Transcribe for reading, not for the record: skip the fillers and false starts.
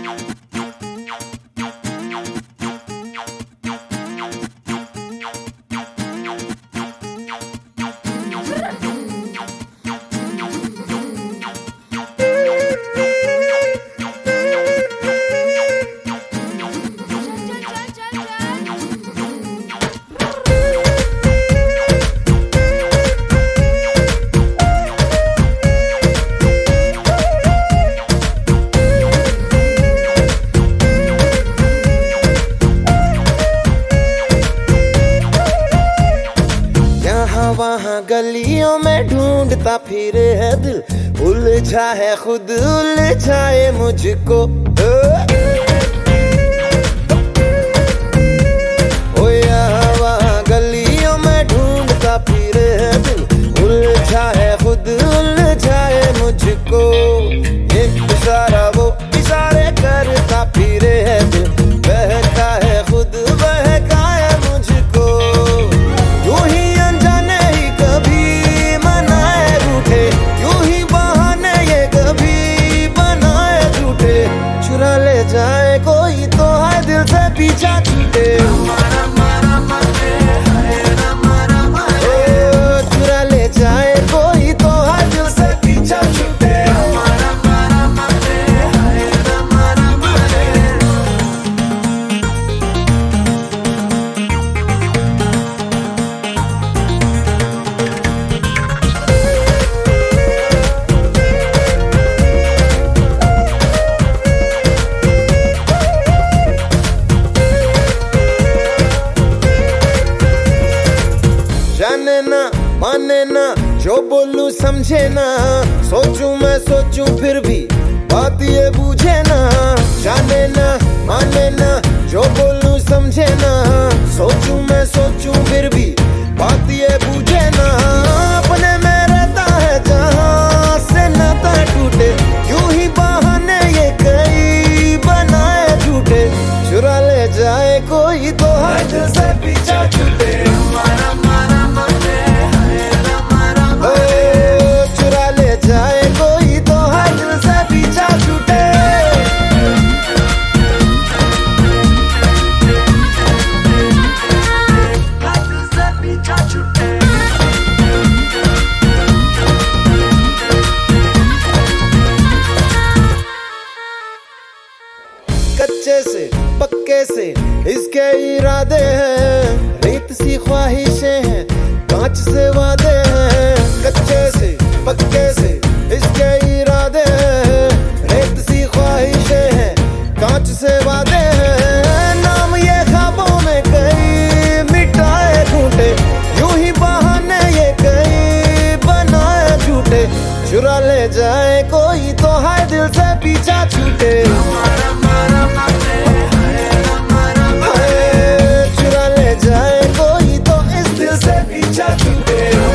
वहाँ गलियों में ढूंढता फिरे है दिल, उलझा है खुद उलझाए मुझको। ओ यहाँ वहाँ गलियों में ढूंढता फिरे है दिल, उलझा है खुद उलझाए मुझको। एक इशारा वो इशारे करता फिरे है दिल, बहका है खुद बहका है मुझको। यूं ही अनजाने ही कभी मनाए रूठे, यूं ही बहाने ये कभी बनाए झूठे। चुरा ले जाए कोई तो है दिल से पीछा छूटे। चुरा ले जाए कोई तो है दिल से पीछा छूटे। जाने ना माने ना जो बोलूं समझे ना, सोचूं मैं सोचूं फिर भी बात ये बूझे ना। जाने ना माने ना जो बोलूं समझे ना, सोचूं मैं सोचूं फिर भी बात ये बूझे ना। अपने में रहता है जहां से नाता टूटे, यूं ही बहाने ये कई बनाए झूठे। चुरा ले जाए कोई तो हाथ से पीछा छूटे। चुरा ले जाए कोई तो हाथ से पीछा छूटे। कच्चे से पक्के से इसके इरादे हैं, रेत सी ख्वाहिशें हैं कांच से वादे हैं। कच्चे से पक्के से इसके इरादे हैं, रेत सी ख्वाहिशें हैं कांच से वादे हैं। नाम ये ख्वाबों में कई मिटाए घूंटे, यूं ही बहाने ये कई बनाए झूठे। चुरा ले जाए कोई तो है दिल से पीछा छूटे। चुरा ले जाए कोई तो इस दिल से पीछा छूटे।